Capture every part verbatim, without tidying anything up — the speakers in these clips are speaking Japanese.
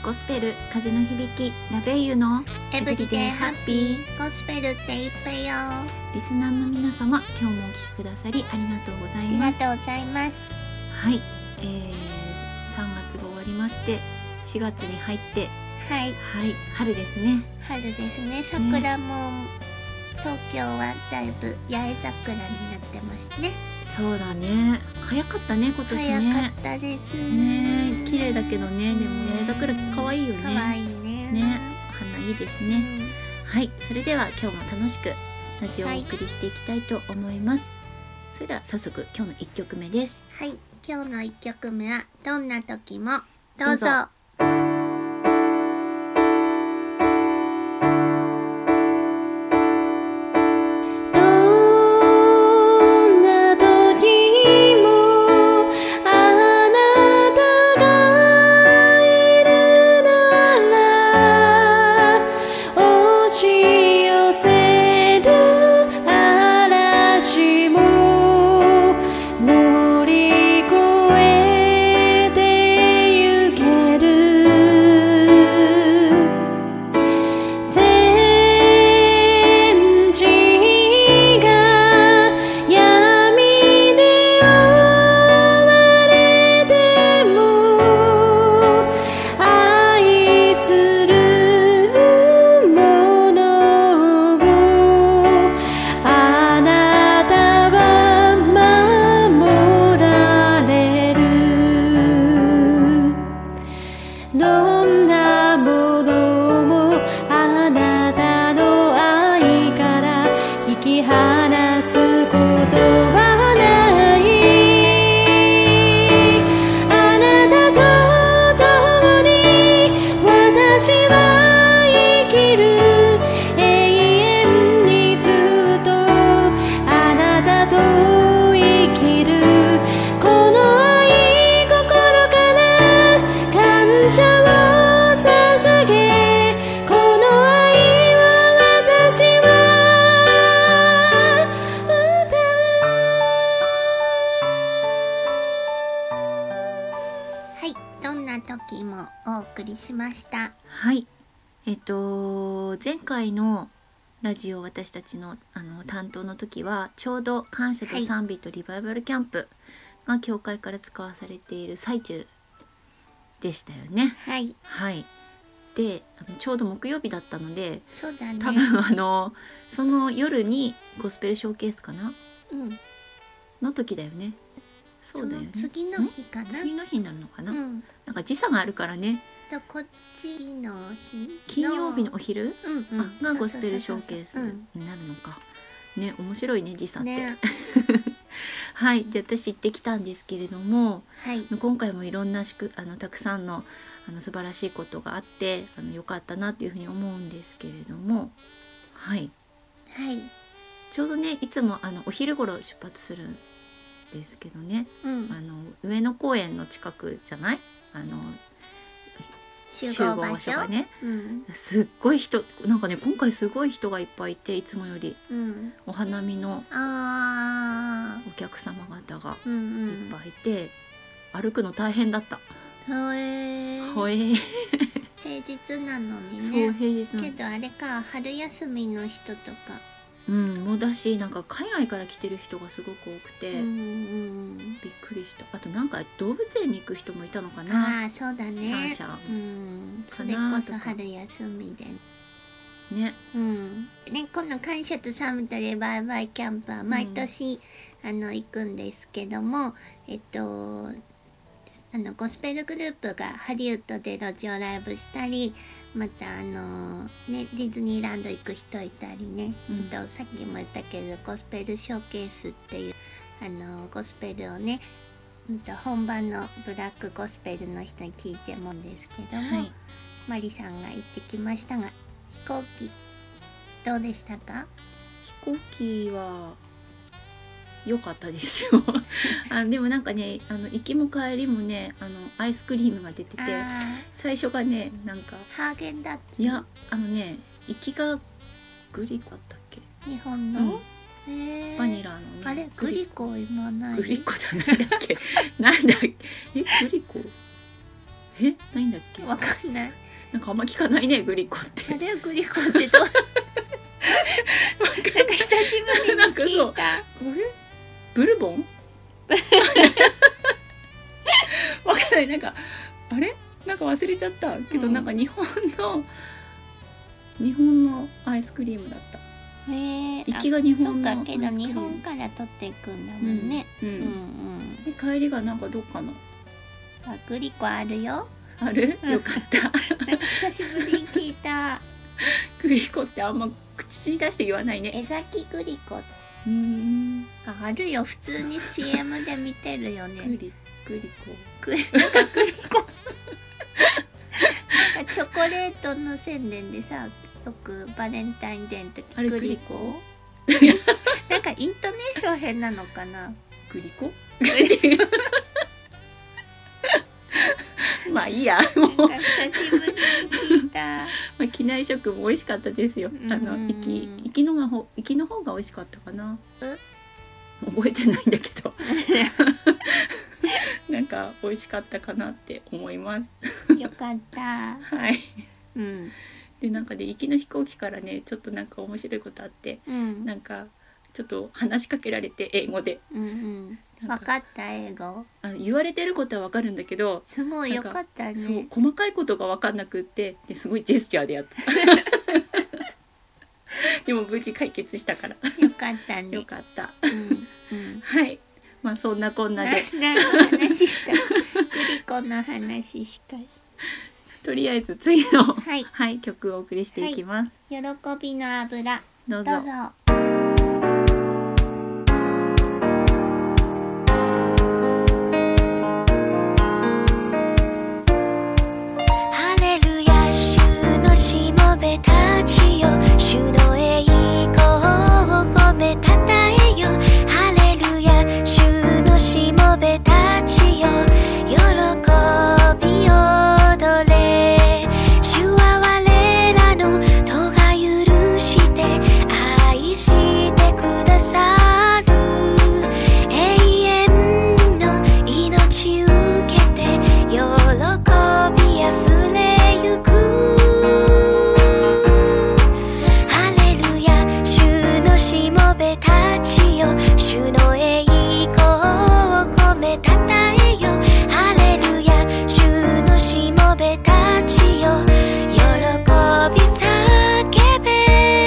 ゴスペル風の響きラベイユのエブリデイハッピーゴスペルっていっぱいよ。 リスナーの皆様、今日もお聞きくださりありがとうございます。 ありがとうございます。 はい、えー、さんがつが終わりましてしがつに入ってはい、 はい、春ですね。 春ですね。桜も、ね、東京はだいぶ八重桜になってますね。 そうだね、早かったね今年ね。 早かったですね。 ね、綺麗だけどね、でも八重桜可愛いよね。 可愛いね。 ね、お花いいですね、うん、はい、それでは今日も楽しくラジオをお送りしていきたいと思います、はい、それでは早速今日のいっきょくめです。 はい、今日のいっきょくめはどんな時もどうぞ。どうぞ。時もお送りしました。 はい、えっと前回のラジオ私たちのあの担当の時はちょうど感謝と賛美とリバイバルキャンプが教会から使わされている最中でしたよね。 はい、 はい、であのちょうど木曜日だったので、 そうだね、 多分あのその夜にゴスペルショーケースかな、 うん、 の時だよね。そうだよね。 その次の日かな。 次の日になるのかな、 うん、 なんか時差があるからね。 とこっちの日金曜日のお昼、 うんうん、 がゴスペルショーケースになるのか、うん、ね、面白いね時差って、ね、はい、で私行ってきたんですけれども、 はい、 今回もいろんなしくあのたくさんのあの素晴らしいことがあってあのよかったなというふうに思うんですけれども、はい、 はい、 ちょうどねいつもあのお昼頃出発するんですけどね、 うん、 あの上野公園の近くじゃない、あの集合場所がね、 うん、 すっごい人なんかね今回すごい人がいっぱいいて、いつもより、 うん、 お花見のお客様方がいっぱいいて、うんうん、歩くの大変だった。 ほえー、 ほえー平日なのにね。 そう平日なのけどあれか、春休みの人とか、 うん、もうだしなんか海外から来てる人がすごく多くて、 うんうん、びっくりした。あとなんか動物園に行く人もいたのかな。 ああそうだね、 シャンシャン、 うん、それこそ春休みでね、 うん、ね、この感謝と賛美とリバイバルキャンプは毎年、うん、あの行くんですけども、えっとあのゴスペルグループがハリウッドで路上ライブしたり、またあのねディズニーランド行く人いたりね、うん、とさっきも言ったけどゴスペルショーケースっていうあのゴスペルをね、うん、と本場のブラックゴスペルの人に聞いてもんですけども、はい、マリさんが行ってきましたが、飛行機どうでしたか？ 飛行機は良かったですよあでもなんかね、あの行きも帰りもね、あのアイスクリームが出てて、最初がねなんかハーゲンダッツ、 いやあのね行きがグリコだったっけ、 日本の、うん、 バニラのね、 あれグリコ今ない、 グリコじゃないだっけなんだっけえグリコえ、ないんだっけ。 わかんない。 なんかあんま聞かないね、グリコって。 あれはグリコってどうなんか久しぶりに聞いた。 これブルボンわかんない。なんかあれなんか忘れちゃったけど、うん、なんか日本の日本のアイスクリームだった。 へえ。 行きが日本のアイスクリーム。 そうか、けど日本から取っていくんだもんね。 うんうんうんうん、で帰りがなんかどっかのあ、グリコあるよ。 ある？よかった。 なんか久しぶりに聞いた。 グリコってあんま口に出して言わないね。 江崎グリコ。 うーん。 あ、あるよ。普通に シーエム で見てるよね。 グリグリコ。 グリなんかグリコ。なんかチョコレートの宣伝でさ、よくバレンタインデーの時あれグリコ。なんかイントネーション変なのかな。 グリコ？まあいいや。もうなんか久しぶりに聞いた。 まあ機内食も美味しかったですよ。あの行き行きのがほ行きの方が美味しかったかな。覚えてないんだけど。なんか美味しかったかなって思います。 よかった。 はい。 うん。 でなんかで、ね、行きの飛行機からねちょっとなんか面白いことあって、うん、なんかちょっと話しかけられて英語で。 うんうん分かった英語。 あ言われてることは分かるんだけど、 すごいよかったね。 そう細かいことが分かんなくってですごいジェスチャーでやった。でも無事解決したから。 よかったね。 よかった。 うんうん、 はい。まあそんなこんなで。 何の話した。グリコの話しか。 とりあえず次の、 はい、 はい、曲をお送りしていきます。 はい、喜びの油。 どうぞ。 どうぞ。 主の栄光を込めたたえよ。ハレルヤ。主のしもべたちよ。喜び踊れ。主は我らの咎許して愛してくださる。永遠の命受けて喜びあふれゆく。しもべたちよ。主の栄光を込めたたえよ。ハレルヤ。主のしもべたちよ。喜び叫べ。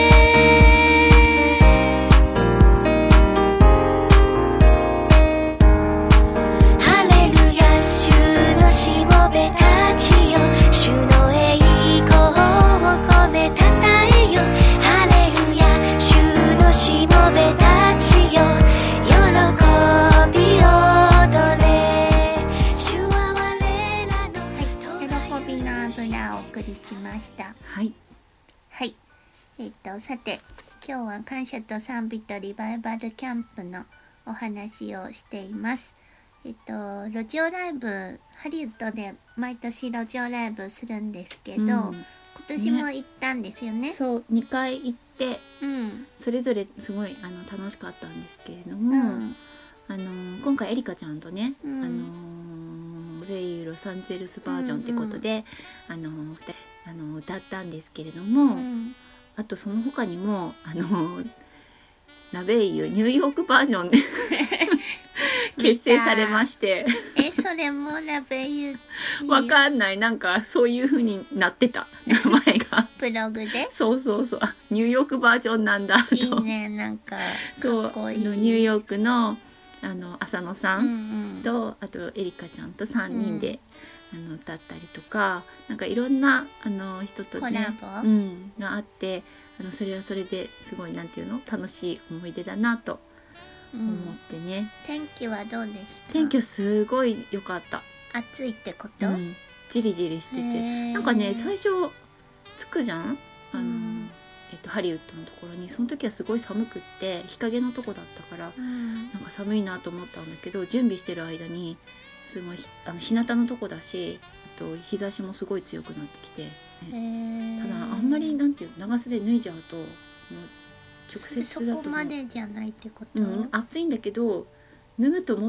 ハレルヤ。主のしもべたちよ。主の栄光を込めたたえよ。ハレルヤ。主のしもべたちよ。喜び踊れ。主は我らの、 はい、喜びの油をお送りしました。 はいはい。えっとさて今日は感謝と賛美とリバイバルキャンプのお話をしています。えっと路上ライブ、ハリウッドで毎年路上ライブするんですけど、うん、今年も行ったんですよね。 そうにかい行って、 うん、 それぞれすごいあの楽しかったんですけれども、うん、あの今回エリカちゃんとね、うん、あのレイロサンゼルスバージョンってことで、うんうん、あのあの歌ったんですけれども、うん、あとその他にもあのラベイユニューヨークバージョンで結成されまして。 えそれもラベイユわかんない、なんかそういう風になってた名前がブログで。 そうそうそう、ニューヨークバージョンなんだと。 いいね、なんかかっこいい。 そうニューヨークのあの浅野さんと、うんうん、あとエリカちゃんとさんにんで、うん、あの歌ったりとか、なんかいろんなあの人とねコラボ、 うん、があって、あのそれはそれですごいなんていうの楽しい思い出だなと思ってね、うん、 天気はどうでした？ 天気はすごい良かった。 暑いってこと？ うん、じりじりしてて、なんかね最初着くじゃん、あの、うんえっと、ハリウッドのところに。その時はすごい寒くって日陰のとこだったから、うん、なんか寒いなと思ったんだけど、準備してる間にすごいあの日向のとこだし、あと日差しもすごい強くなってきて、ね、ただあんまりなんていう長袖脱いじゃうともう直接だとそこまでじゃないってこと？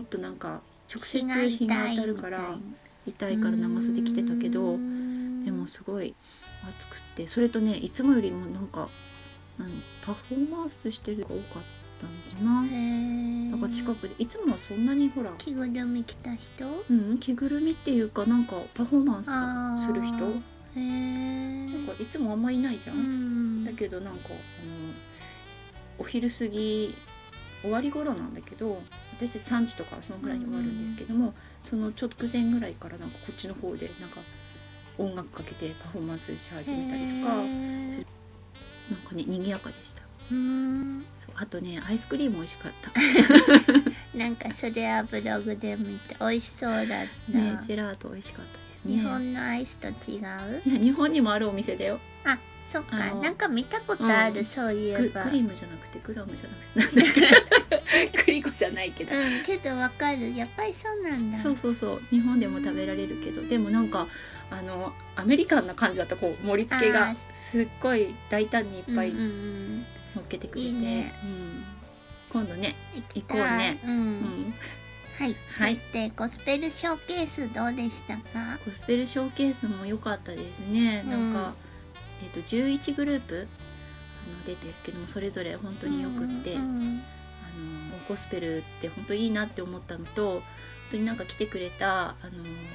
うん、暑いんだけど脱ぐともっとなんか直接日が当たるから痛いから長袖着てたけど、でもすごい暑くって、それとねいつもよりもなんか何パフォーマンスしてる子が多かったのかな。なんか近くでいつもはそんなにほら着ぐるみ着た人、 うん、着ぐるみっていうかなんかパフォーマンスする人、 へーなんかいつもあんまいないじゃん、 うん、 だけどなんかあのお昼過ぎ終わり頃なんだけど、私さんじとかそのぐらいに終わるんですけども、うん、その直前ぐらいからなんかこっちの方でなんか音楽かけてパフォーマンスし始めたりとか、なんかね賑やかでした。 うん、 そうあとねアイスクリーム美味しかったなんかそれはブログで見て美味しそうだった、 ね、ジェラート美味しかったですね。 日本のアイスと違う？いや日本にもあるお店だよ。 あ、そっか、なんか見たことある、うん、そういえばクリームじゃなくてグラムじゃなくてなんだっけクリコじゃないけど、 うん、けどわかる、やっぱりそうなんだ。 そうそうそう、日本でも食べられるけど、でもなんかあのアメリカンな感じだった。こう盛り付けがすっごい大胆にいっぱい乗っけてくれて、いいね、うん、今度ね行こうね、 うんうん、はい、はい、そしてゴスペルショーケースどうでしたか？ ゴスペルショーケースも良かったですね、うん、なんか、えーと、じゅういちグループあの出てですけども、それぞれ本当によくって、うんうん、あのゴスペルって本当いいなって思ったのと、本当になんか来てくれたあの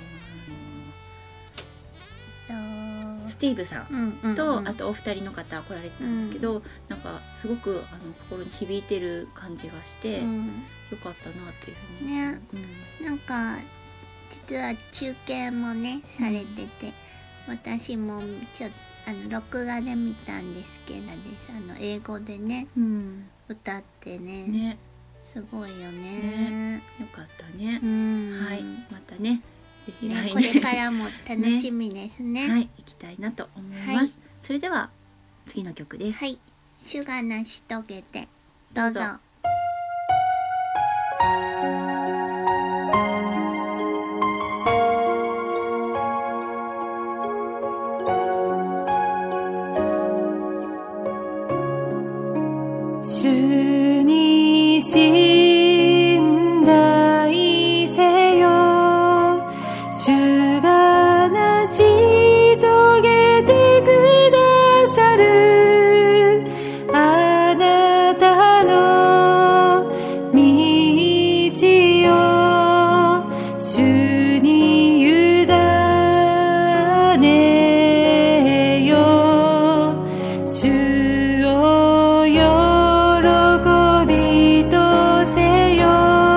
スティーブさんと、うんうんうん、あとお二人の方来られてたんだけど、うん、なんかすごくあの心に響いてる感じがして、うん、よかったなっていうふうにね、うん、なんか実は中継もねされてて、うん、私もちょっとあの録画で見たんですけどです、あの英語でね、うん、歌ってね、ね、すごいよね、 ね、よかったね、 うん、 はい、またねぜひ来年、 ね、これからも楽しみですね。 ね、はい、行きたいなと思います。はい、それでは次の曲です。 はい、主が成し遂げてどうぞ。 主に信頼せよ、主が成し遂げてくださる、あなたの道を主に委ねよ、主を喜びとせよ、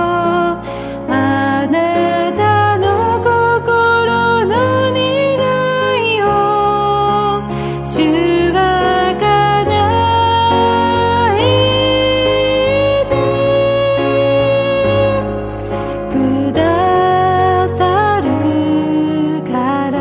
あなたの心の願いを主は叶えてくださるから。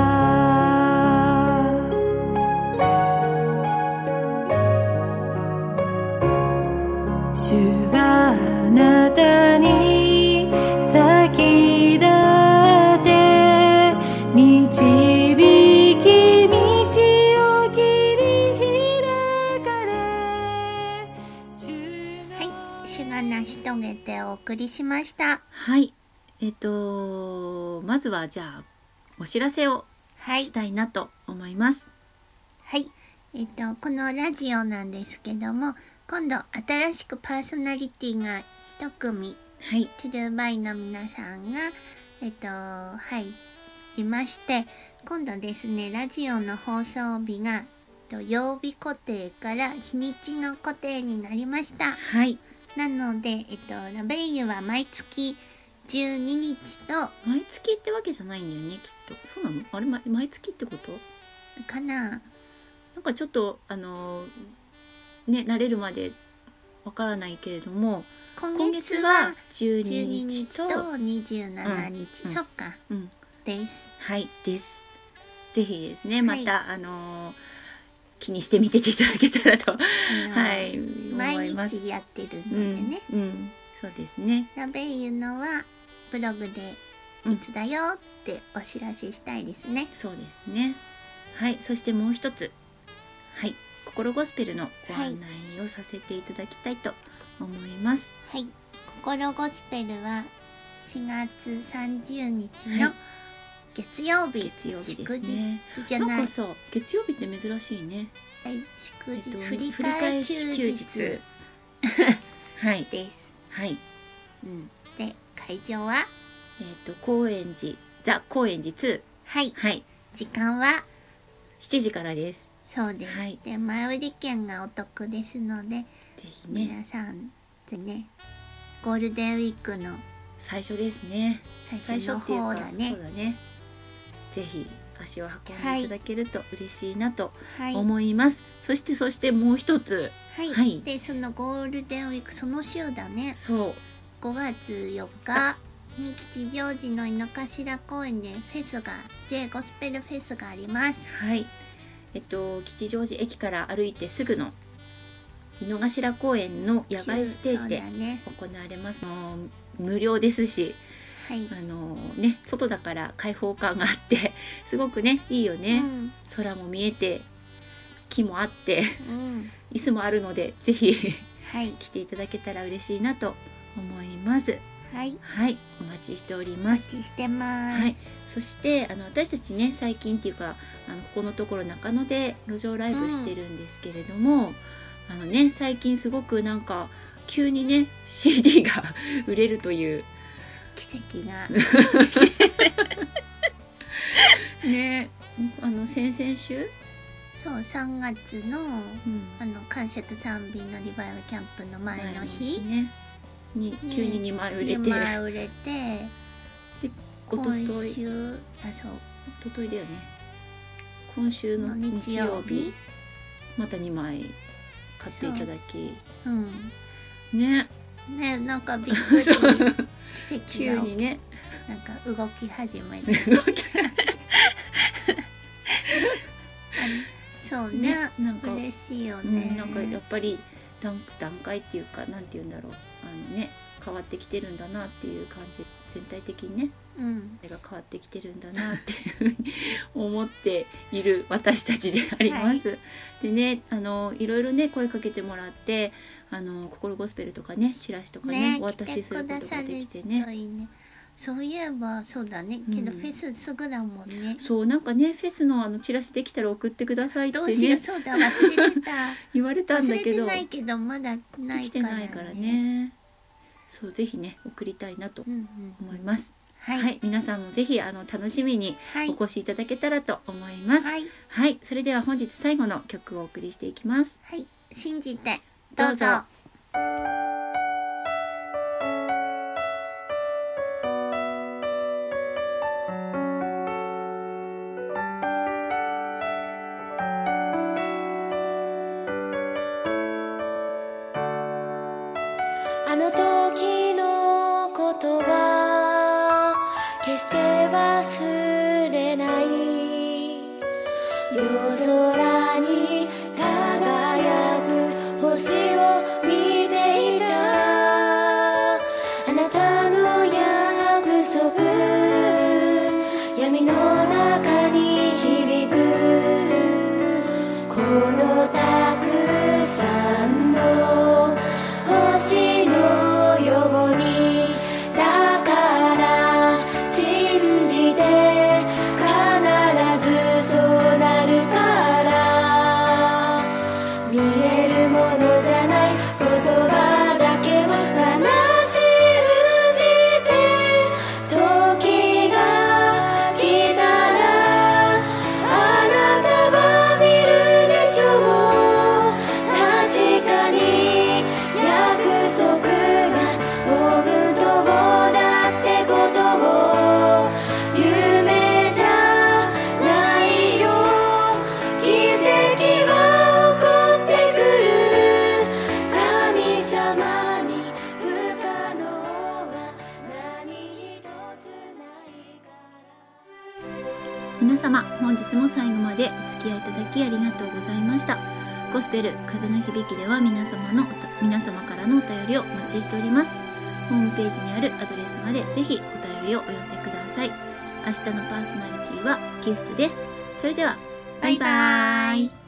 主はあなたに先立って導き道を切り開かれ、 はい、主が成し遂げてお送りしました。 はい、えっとまずはじゃあお知らせをしたいなと思います。 はい、えっとこのラジオなんですけども、今度新しくパーソナリティが一組、 はい、 トゥルーバイの皆さんがえっとはいいまして、今度ですねラジオの放送日が曜日固定から日にちの固定になりました。 はい、 なのでえっとラベイユは毎月じゅうににちと、 毎月ってわけじゃないんだよねきっと。そうなの？あれ、ま、毎月ってことかな。 なんかちょっとあのね慣れるまでわからないけれども、 今月はじゅうににちとにじゅうしちにち、うん、そっか、うん、です。 はいです。ぜひですね、また、はい、あの気にしてみていただけたらと、はい、 毎日やってるのでね、 うんうん、そうですね。 ラベイユのはブログでいつだよってお知らせしたいですね。 うん、そうですね。はい、そしてもう一つ、はい、心ゴスペルのご案内をさせていただきたいと思います。 はい、心ゴスペルはしがつさんじゅうにちの月曜日月曜日です祝ね。 日じゃないなんかさ月曜日って珍しいね。 はい祝日、 えっと振り替え休日はいです。 はい、うん、 で会場はえっ、と高円寺ザ高円寺ツはいーはい時間はしちじからです。 そうです、 はいで前売り券がお得ですので、 ぜひね皆さんでねゴールデンウィークの最初ですね。 最最初の初っていうか方だねそうだね。ぜひ足を運んでいただけると嬉しいなとはい思います。そしてそしてもう一つはい、 はいでそのゴールデンウィークその週だねそうごがつよっかに吉祥寺の井の頭公園でフェスが J ゴスペルフェスがあります。 はいえっと吉祥寺駅から歩いてすぐの井の頭公園の野外ステージでそうだね行われます。もう無料ですし、 はい、 あのね外だから開放感があってすごくねいいよね、 うん空も見えて木もあってうん椅子もあるのでぜひはい来ていただけたら嬉しいなと思います。 はいはいお待ちしておりおます。 待ちしてます。 はいそしてあの私たちね最近っていうかあのここのところ中野で路上ライブしてるんですけれども、あのね最近すごくなんか急にね シーディー が売れるという奇跡がねあの先々週、 そうさんがつのうんあの感謝と賛美のリバイバルキャンプの前の日ねに急ににまい売れて、 にまい売れておととい今週あそうおとといだよね今週の日曜日またにまい買っていただきうんねねなんかびっくり奇そう跡が急にねなんか動き始めてそうねねなんか嬉しいようね、 ん、なんかやっぱり段段階っていうかなんて言うんだろうあのね変わってきてるんだなっていう感じ全体的にねうんそれが変わってきてるんだなっていうふうに思っている私たちであります。でねあのいろいろね声かけてもらってあの心ゴスペルとかねチラシとかねねお渡しすることができて来くださるとね。 いいねそういえばそうだねうんけどフェスすぐだもんね、 そうなんかねフェスのあのチラシできたら送ってくださいってどうしようねそうだ忘れてた言われたん忘だけどれてないけどまだなできていからねないからね。そうぜひね送りたいなとうんうん思います。 はいはい、皆さんもぜひあの楽しみにはいお越しいただけたらと思います。はい、 はいそれでは本日最後の曲をお送りしていきます。 はい信じてどうぞどうぞあの時の言葉決して忘れない夜空に輝く星を見ていたあなたの約束闇の中に響くこのたくさんの星のようにだから信じて必ずそうなるから見えるものじゃない言葉だけを話信じて時が来たらあなたは見るでしょう確かに約束が本当だってことを夢じゃないよ奇跡は起こってくる神様に不可能は何一つないから皆様本日も最後までお付き合いいただきありがとうございました。ゴスペル風の響きでは皆様の皆様からのお便りをお待ちしております。ホームページにあるアドレスまでぜひお便りをお寄せください。明日のパーソナリティはギフトです。それではバイバーイ。